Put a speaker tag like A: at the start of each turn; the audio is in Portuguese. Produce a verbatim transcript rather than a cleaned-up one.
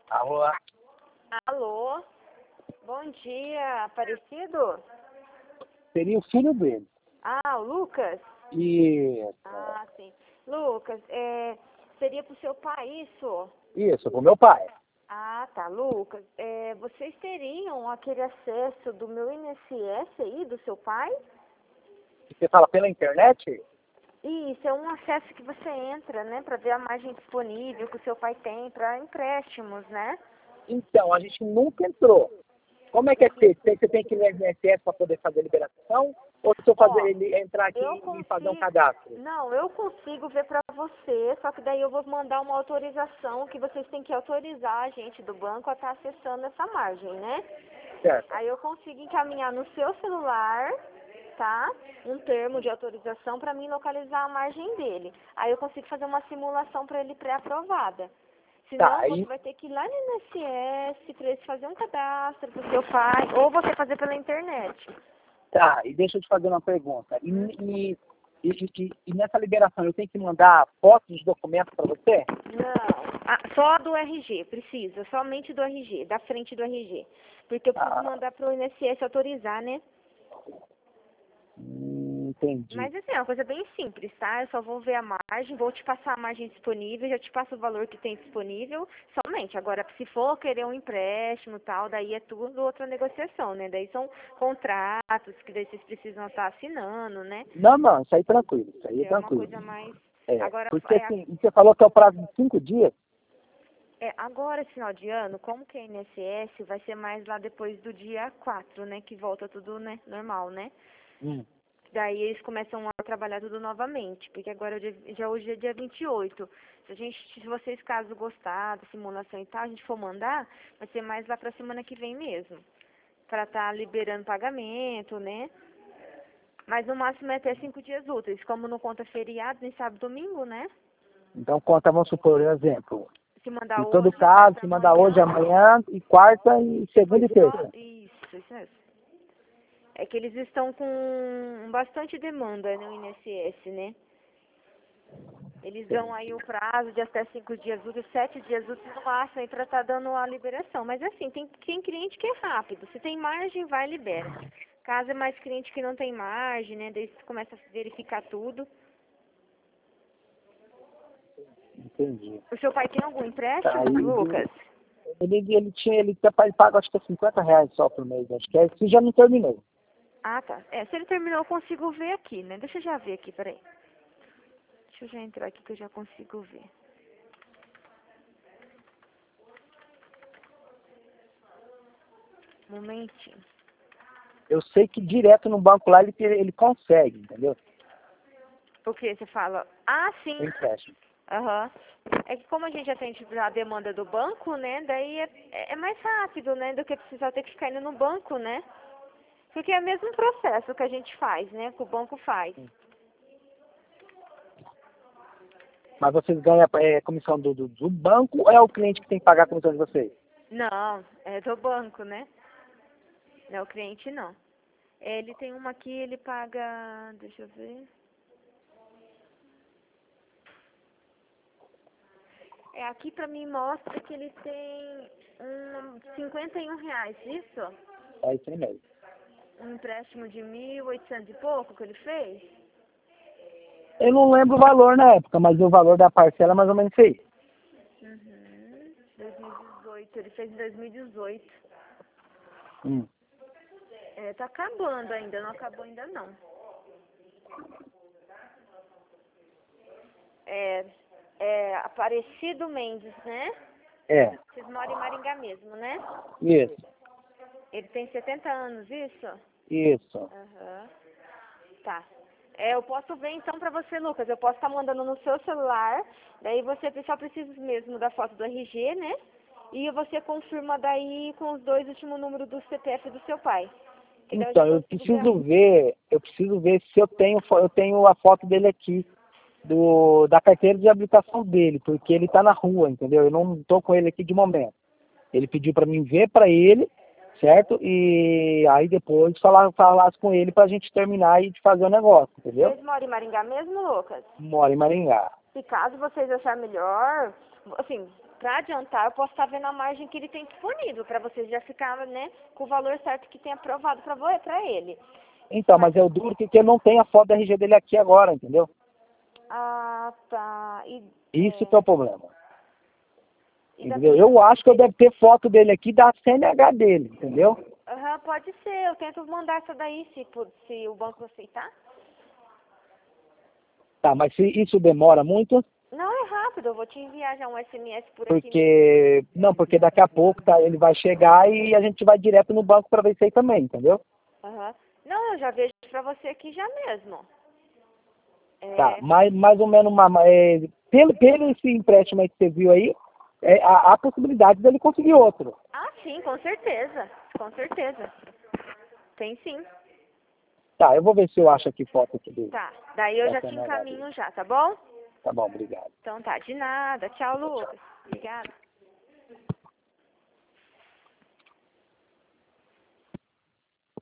A: Alô?
B: Alô? Bom dia, Aparecido?
A: Seria o filho dele.
B: Ah, o Lucas?
A: Isso.
B: Ah, sim. Lucas, é, seria pro seu pai isso?
A: Isso, pro meu pai.
B: Ah, tá. Lucas, é, vocês teriam aquele acesso do meu I N S S aí, do seu pai?
A: Você fala pela internet?
B: Isso, é um acesso que você entra, né, para ver a margem disponível que o seu pai tem para empréstimos, né?
A: Então, a gente nunca entrou. Como é que é feito? Você tem que ir no I N S S para poder fazer a liberação? Ou se eu fazer
B: Ó,
A: ele entrar aqui
B: eu
A: e fazer um
B: consigo...
A: cadastro?
B: Não, eu consigo ver pra você, só que daí eu vou mandar uma autorização que vocês têm que autorizar a gente do banco a estar acessando essa margem, né?
A: Certo.
B: Aí eu consigo encaminhar no seu celular, tá? Um termo de autorização para mim localizar a margem dele. Aí eu consigo fazer uma simulação para ele pré-aprovada.
A: Tá,
B: Senão você
A: aí,
B: vai ter que ir lá no I N S S para eles fazer um cadastro pro seu pai, ou você fazer pela internet.
A: tá, e deixa eu te fazer uma pergunta. E,
B: Hum?
A: e, e, e- e nessa liberação eu tenho que mandar fotos dos documentos para você?
B: Não, ah, só do R G, precisa, somente do R G, da frente do R G. Porque eu preciso
A: Ah,
B: mandar pro I N S S autorizar, né?
A: hum, entendi.
B: Mas assim, é uma coisa bem simples, tá? Eu só vou ver a margem, vou te passar a margem disponível, já te passo o valor que tem disponível, somente. Agora, se for querer um empréstimo e tal, daí é tudo outra negociação, né? Daí são contratos que daí vocês precisam estar assinando, né?
A: Não, não, isso aí tranquilo, isso aí é
B: É uma
A: tranquilo.
B: coisa mais...
A: É,
B: Agora,
A: porque
B: é,
A: assim, você falou que é o prazo de cinco dias?
B: é, agora, esse final de ano, como que é I N S S, vai ser mais lá depois do dia quatro, né? Que volta tudo, né? Normal, né?
A: Hum.
B: Daí eles começam a trabalhar tudo novamente, porque agora é dia- já hoje é dia vinte e oito. Se a gente, se vocês caso gostar da simulação e tal, a gente for mandar, vai ser mais lá pra semana que vem mesmo. Pra tá liberando pagamento, né? Mas no máximo é até cinco dias úteis, como não conta feriado, nem sábado e domingo, né?
A: Então conta, vamos supor, um exemplo.
B: Se mandar
A: Em todo
B: hoje, vai
A: caso,
B: pra
A: se mandar
B: amanhã.
A: hoje, amanhã, e quarta, e segunda e
B: Só,
A: terça.
B: isso, isso mesmo. É que eles estão com bastante demanda no I N S S, né? Eles dão aí o prazo de até cinco dias úteis, sete dias úteis no máximo aí pra estar dando a liberação. Mas assim, tem, tem cliente que é rápido. Se tem margem, vai e libera. Caso é mais cliente que não tem margem, né? Daí você começa a verificar tudo.
A: Entendi.
B: O seu pai tem algum
A: Tá
B: empréstimo,
A: aí,
B: Lucas?
A: ele, ele tinha, ele tá- ele paga acho que é cinquenta reais só por mês, acho que é, isso já não terminou.
B: Ah, tá. É, se ele terminou, eu consigo ver aqui, né? Deixa eu já ver aqui, peraí. Deixa eu já entrar aqui que eu já consigo ver. Momentinho.
A: Eu sei que direto no banco lá ele, ele consegue, entendeu?
B: O que você fala? Ah, sim.
A: O empréstimo.
B: Aham. É que como a gente atende a demanda do banco, né? Daí é, é mais rápido, né? Do que precisar ter que ficar indo no banco, né? Porque é o mesmo processo que a gente faz, né? Que o banco faz.
A: Mas vocês ganham é, comissão do, do, do banco ou é o cliente que tem que pagar a comissão de vocês?
B: Não, é do banco, né? Não é o cliente, não. Ele tem uma aqui, ele paga... Deixa eu ver... É, aqui pra mim mostra que ele tem um, cinquenta e um reais, isso?
A: É isso aí mesmo.
B: Um empréstimo de mil e oitocentos e pouco que ele fez?
A: Eu não lembro o valor na época, mas o valor da parcela é mais ou menos isso aí.
B: Uhum. dois mil e dezoito, ele fez em dois mil e dezoito.
A: Hum.
B: É, tá acabando ainda, não acabou ainda não. É, é Aparecido Mendes, né?
A: É,
B: Vocês moram em Maringá mesmo, né?
A: isso,
B: Ele tem setenta anos, isso?
A: isso.
B: Aham. Tá. É, eu posso ver então pra você, Lucas. Eu posso estar mandando no seu celular. Daí você só precisa mesmo da foto do R G, né? E você confirma daí com os dois últimos números do C P F do seu pai. Que daí eu já
A: Então, eu
B: consigo ver a...
A: preciso ver, eu preciso ver se eu tenho, fo- eu tenho a foto dele aqui, do, da carteira de habilitação dele, porque ele está na rua, entendeu? Eu não estou com ele aqui de momento. Ele pediu para mim ver para ele, certo? E aí depois falar, falasse com ele para a gente terminar e de fazer o negócio, entendeu?
B: Vocês moram em Maringá mesmo, Lucas?
A: Mora em Maringá.
B: Se caso vocês acharem melhor, assim, para adiantar, eu posso estar vendo a margem que ele tem disponível, para você já ficar, né, com o valor certo que tem aprovado para ele.
A: Então, mas é o duro que eu não tenho a foto da R G dele aqui agora, entendeu?
B: Ah, tá. E,
A: Isso
B: é,
A: que é o problema.
B: e da
A: Entendeu? Eu acho que eu devo ter foto dele aqui da C N H dele, entendeu?
B: Aham, pode ser. Eu tento mandar essa daí, se, por- se o banco aceitar.
A: Tá, mas se isso demora muito,
B: Não, é rápido. Eu vou te enviar já um S M S por aqui.
A: porque... Não, porque daqui a pouco tá, ele vai chegar e a gente vai direto no banco para ver isso aí também, entendeu?
B: Aham. Não, eu já vejo pra você aqui já mesmo. É,
A: Tá, mais, mais ou menos, uma, é, pelo, pelo esse empréstimo aí que você viu aí, é, há, há possibilidade dele conseguir outro.
B: Ah, sim, com certeza. Com certeza. Tem sim.
A: Tá, eu vou ver se eu acho aqui foto aqui dele.
B: Tá. Daí eu
A: da
B: já te
A: C N H dele.
B: encaminho já, tá bom?
A: Tá bom, obrigado.
B: Então tá, de nada. Tchau, Lucas. Obrigada.